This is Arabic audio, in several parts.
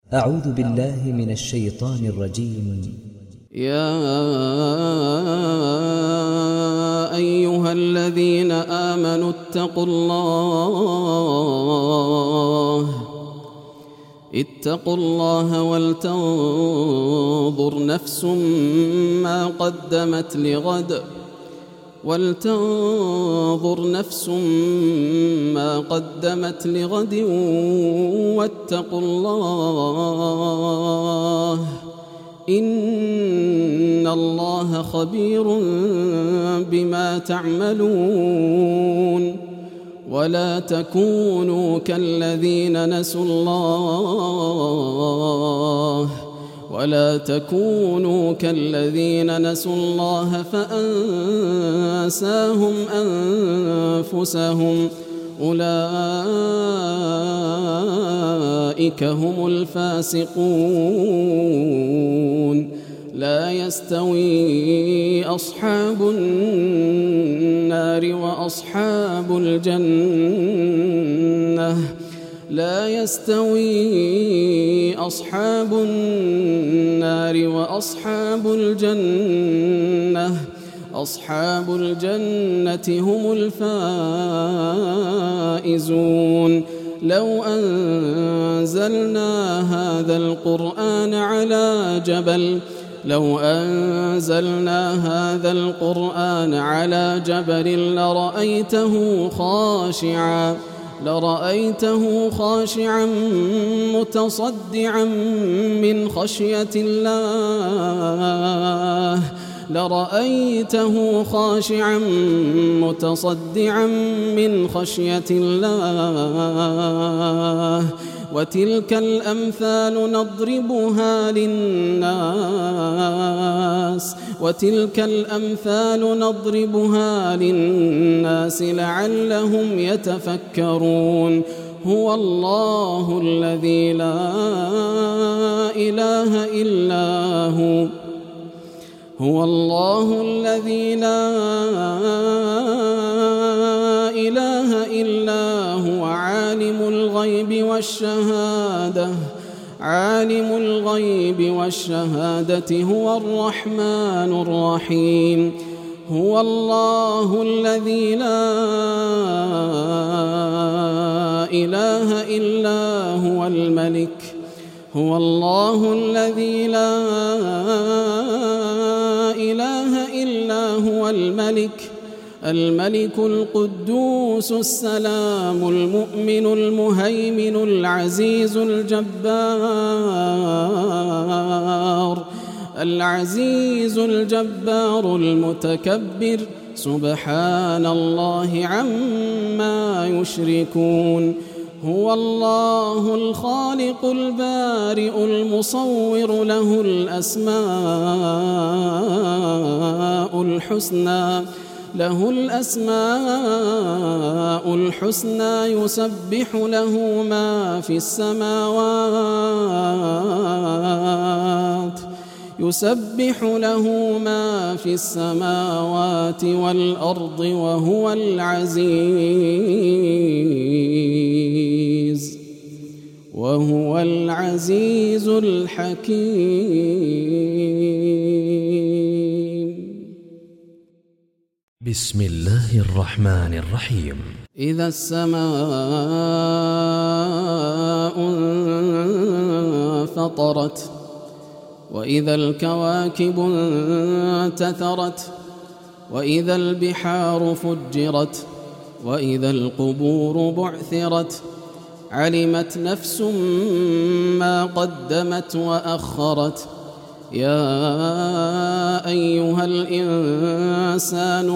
أعوذ بالله من الشيطان الرجيم. يا أيها الذين آمنوا اتقوا الله ولتنظر نفس ما قدمت لغد واتقوا الله إن الله خبير بما تعملون. ولا تكونوا كالذين نسوا الله فأنساهم أنفسهم أولئك هم الفاسقون. لا يستوي أصحاب النار وأصحاب الجنة أصحاب الجنة هم الفائزون. لو أنزلنا هذا القرآن على جبل لرأيته خاشعا متصدعا من خشية الله. وتلك الأمثال نضربها للناس لعلهم يتفكرون. هو الله الذي لا إله إلا هو عالم الغيب والشهادة هو الرحمن الرحيم. هو الله الذي لا إله إلا هو الملك القدوس السلام المؤمن المهيمن العزيز الجبار المتكبر. سبحان الله عما يشركون. هو الله الخالق البارئ المصور له الأسماء الحسنى يسبح له ما في السماوات والأرض وهو العزيز الحكيم. بسم الله الرحمن الرحيم. إذا السماء انفطرت وإذا الكواكب انتثرت وإذا البحار فجرت وإذا القبور بعثرت علمت نفس ما قدمت وأخرت. يا أيها الإنسان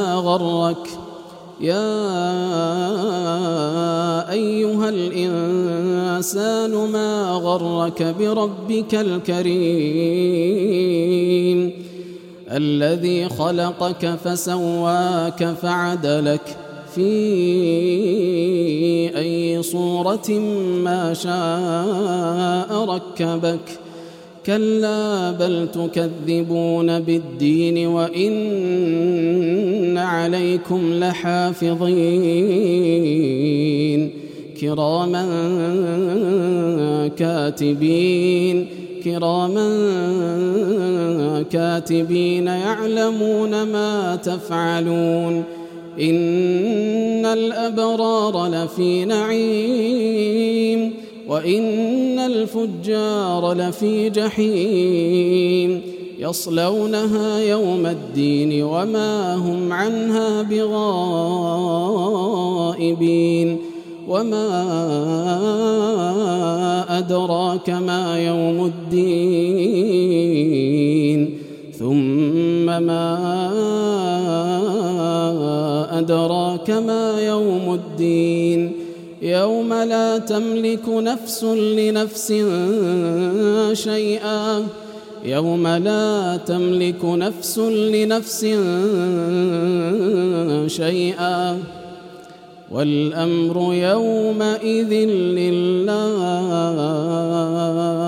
ما غرك بربك الكريم الذي خلقك فسواك فعدلك في أي صورة ما شاء ركبك. كلا بل تكذبون بالدين وإن عليكم لحافظين كراما كاتبين يعلمون ما تفعلون إن الأبرار لفي نعيم وإن الفجار لفي جحيم يصلونها يوم الدين وما هم عنها بغائبين وما أدراك ما يوم الدين ثم ما أدراك ما يوم الدين يوم لا تملك نفس لنفس شيئا والأمر يومئذ لله.